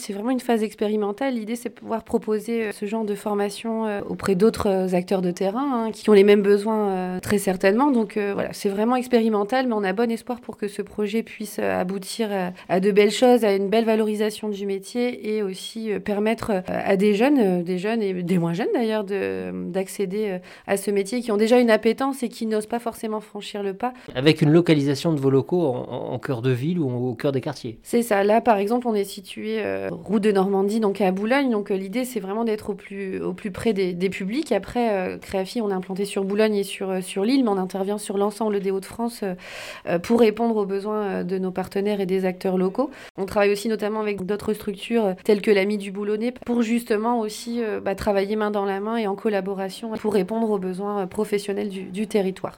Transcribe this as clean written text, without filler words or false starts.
C'est vraiment une phase expérimentale. L'idée, c'est de pouvoir proposer ce genre de formation auprès d'autres acteurs de terrain qui ont les mêmes besoins très certainement. Donc voilà, c'est vraiment expérimental, mais on a bon espoir pour que ce projet puisse aboutir à de belles choses, à une belle valorisation du métier et aussi permettre à des jeunes et des moins jeunes d'ailleurs, d'accéder à ce métier qui ont déjà une appétence et qui n'osent pas forcément franchir le pas. Avec une localisation de vos locaux en cœur de ville ou au cœur des quartiers. C'est ça. Là, par exemple, on est situé route de Normandie, donc à Boulogne. Donc l'idée, c'est vraiment d'être au plus près des publics. Après, Créafi, on est implanté sur Boulogne et sur l'île, mais on intervient sur l'ensemble des Hauts-de-France pour répondre aux besoins de nos partenaires et des acteurs locaux. On travaille aussi notamment avec d'autres structures telles que l'Ami du Boulonnais pour justement aussi travailler main dans la main et en collaboration pour répondre aux besoins professionnels du territoire.